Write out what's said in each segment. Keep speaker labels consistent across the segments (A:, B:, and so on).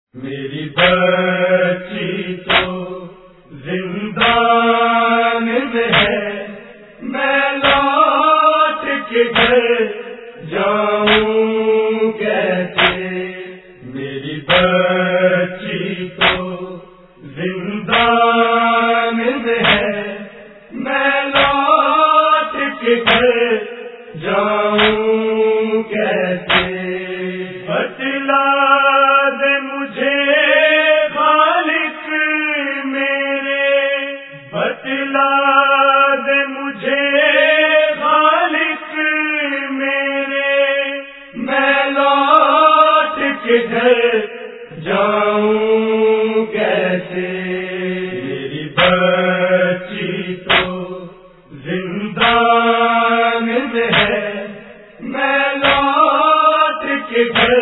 A: میری بچی تو زندان میں ہے، میں لوٹ کے گھر جاؤں کیسے؟ میری بچی تو زندان میں ہے، میں لوٹ کے گھر جاؤں کیسے؟ بتلا دے مجھے خالق میرے، بتلا دے مجھے خالق میرے، میں لوٹ کے گھر جاؤں کیسے؟ میری بچی تو زندان میں ہے، میں لوٹ کے گھر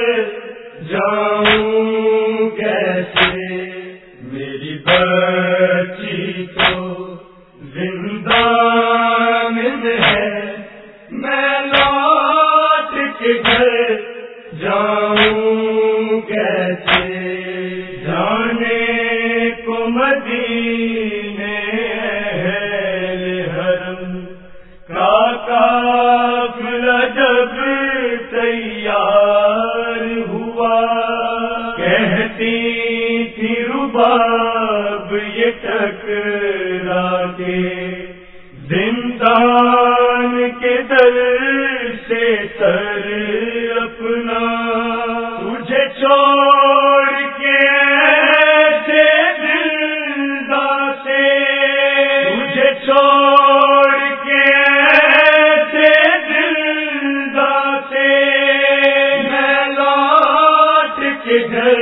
A: جاؤں کیسے؟ میری بچی تو زندان میں ہے، میں لوٹ کے گھر جاؤں کیسے؟ جانے کو مدینے اہل حرم کا قافلہ جب تیار ہوا، کہتی تھی رباب یہ ٹکرا کے زندان کے در سے سر اپنا، تجھے چھوڑ کے ایسے دلدا سے، تجھے چھوڑ کے ایسے دلدا سے، میں لوٹ کے گھر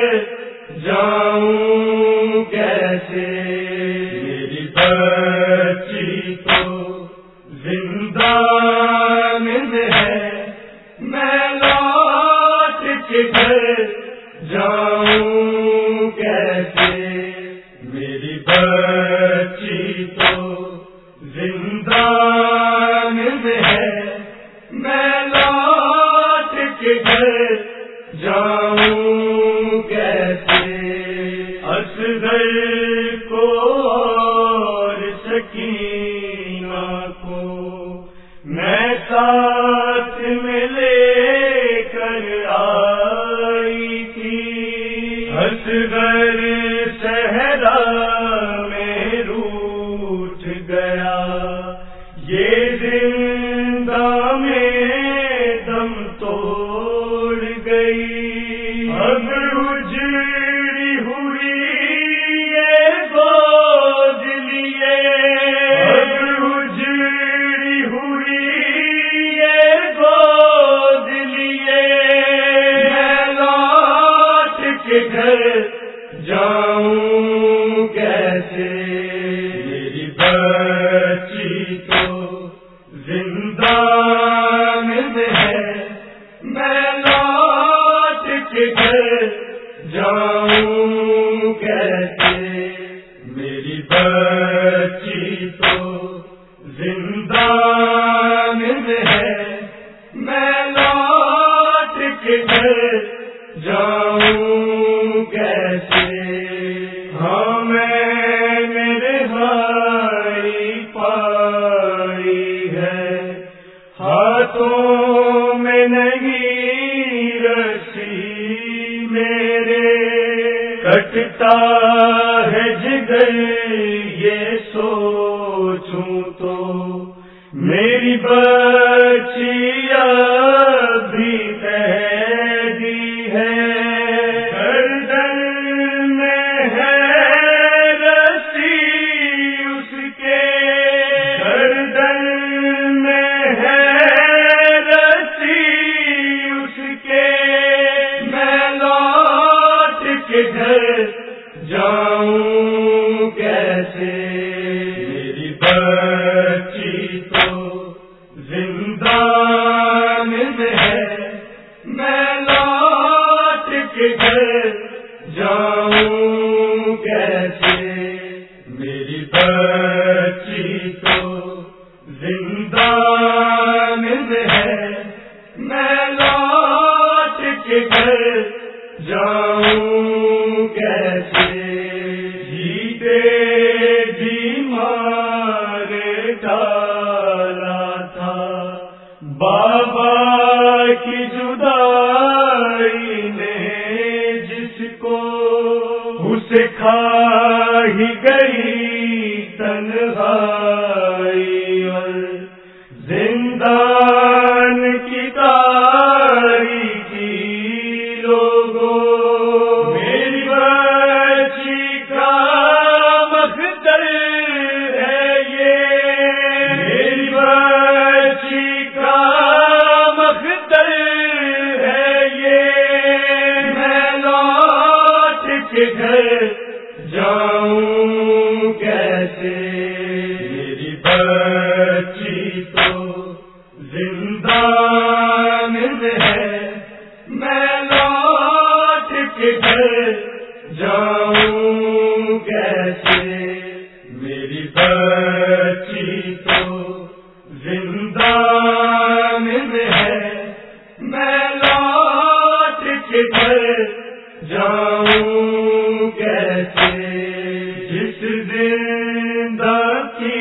A: جاؤں کیسے؟ میری بچی تو زندان میں ہے، میں لوٹ کے گھر جاؤں کیسے؟ میری بچی تو زندان میں ہے، میں لوٹ کے گھر جاؤں کیسے؟ اصغر کو اور سکینہ کو میں ساتھ میں لے کر آئی تھی، اصغر صحرا میں روٹھ گیا، یہ زندہ میں دم توڑ گئی، اب اجڑی ہوئی یہ گود لیے، اب اجڑی ہوئی یہ گود لیے، میں لوٹ کے گھر جاؤں کیسے؟ میری بچی تو زندان میں ہے، میں لوٹ کے گھر جاؤں کیسے؟ میری بچی تو زندان میں ہے، میں لوٹ کے گھر جاؤں کیسے؟ ہاں میں میرے بھائی پائی ہے، ہاتھوں میں نہیں رسی میرے، کٹتا ہے جگر یہ سوچوں تو، میری بچی ابھی قیدی ہے، گردن میں ہے رسی اس کے، گردن میں ہے رسی اس کے، میں لوٹ کے گھر جاؤں کیسے؟ میری بچی تو زندان میں ہے، میں لوٹ کے گھر جاؤں کیسے؟ میری بچی تو زندان میں ہے، میں لوٹ کے گھر جاؤں سکھا ہی گئی تنہائی اور زندان کی تاریکی لوگوں میری بچی کا مقدر ہے یہ میری بچی کا مقدر ہے یہ میں لوٹ کے گھر جاؤں کیسے میری بچی تو زندان میں ہے میں لوٹ کے گھر جاؤں کیسے میری بچی تو زندان میں ہے میں لوٹ کے گھر جاؤں کیسے جس زندہ کی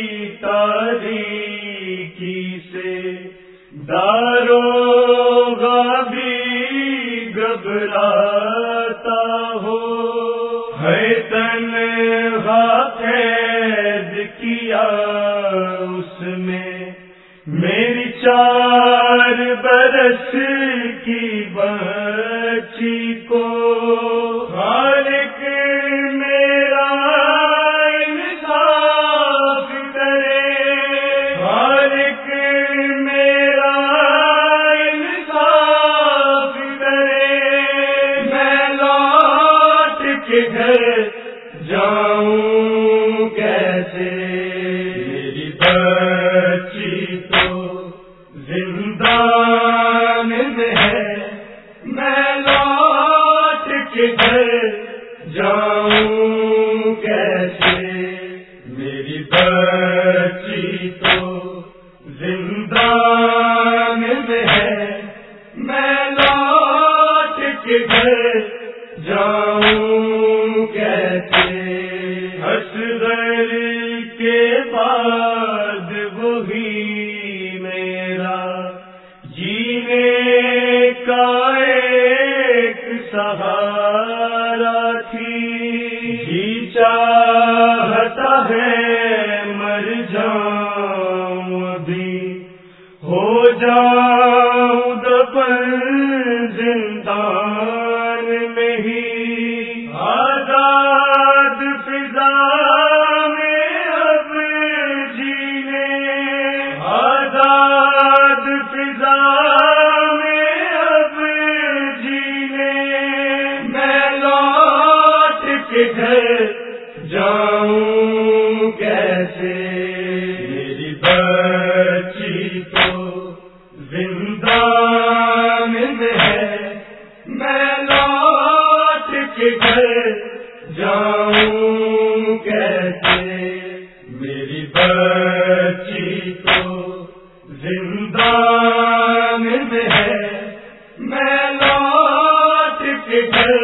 A: تاریکی سے داروغہ بھی گھبراتا ہو ہے تنہا قید کیا اس میں میری 4 برس کی بچی کو خالق میرا انصاف کرے خالق میرا انصاف کرے میں لوٹ کے گھر جاؤں کیسے میری بچی تو زندان میں ہے میں لوٹ کے گھر جاؤں کیسے میری بچی تو زندان میں ہے میں لوٹ کے گھر جاؤں کیسے اصغر کے بعد وہی میرا جینے کا ایک سہارا تھی جی چاہتا ہے مر جاؤں ابھی ہو جاؤں دفن زندان میں ہی آزاد فضا میں اب جینے آزاد فضا میں اب جینے میں لوٹ کے گھر جاؤں کیسے میری بچی تو زندان میں ہے میں لوٹ کے گھر جاؤں کیسے میری بچی تو زندان میں ہے میں لوٹ کے گھر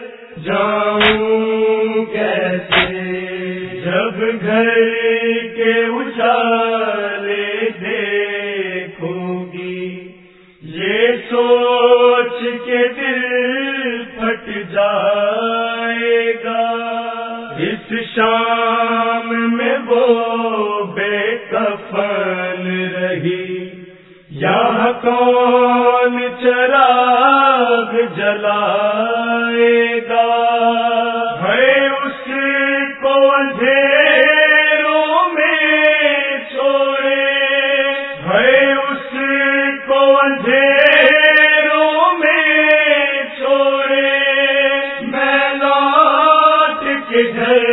A: جاؤں کیسے جب گھر کے اجالے دیکھوں گی یہ سوچ کے دل پھٹ جائے گا اس شام میں وہ بے کفن رہی یہاں کون چراغ جلائے گا ہے اس کو اندھیروں میں چھوڑے ہے اس کو اندھیروں میں چھوڑے میں لوٹ کے گھر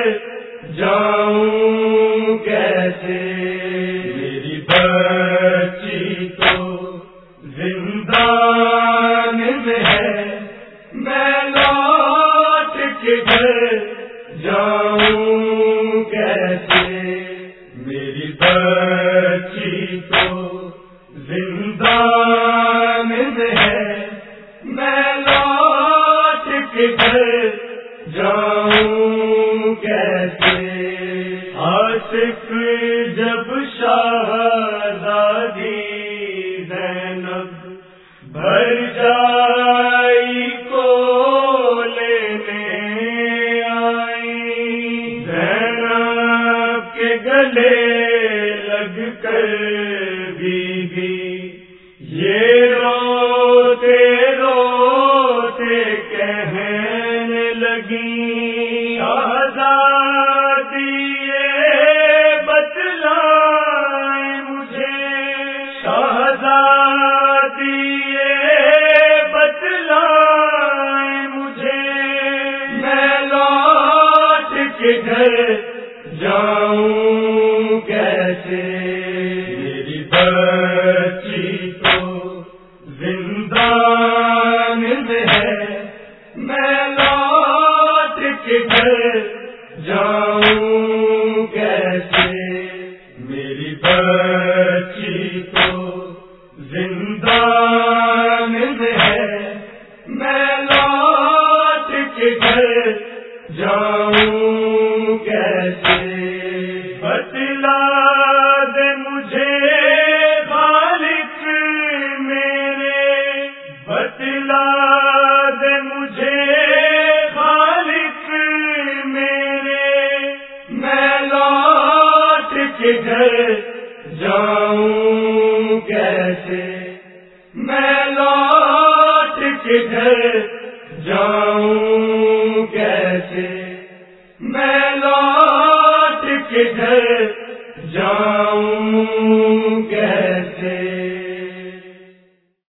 A: جاؤں کیسے میری بچی تو زندان میں ہے میں لوٹ کے گھر جاؤں کیسے میری بچی تو زندان میں ہے میں لوٹ کے گھر جاؤں کیسے عاشق جب شہزادی زینب بھر جائی کو لینے گلے لگ کر بھیگی، یہ روتے روتے کہنے لگی شہزادی یہ بتلائے مجھے، شہزادی یہ بتلائے مجھے، میں لوٹ کے گھر جاؤں کیسے، میری بچی تو زندان میں ہے، میں لوٹ کے گھر جاؤں کیسے، میری بچی تو زندان میں ہے، میں لوٹ کے گھر جاؤں کیسے، بتلا دے مجھے خالق میرے، بتلا دے مجھے خالق میرے، میں لوٹ کے گھر جاؤں کیسے، میں لوٹ کے گھر جاؤں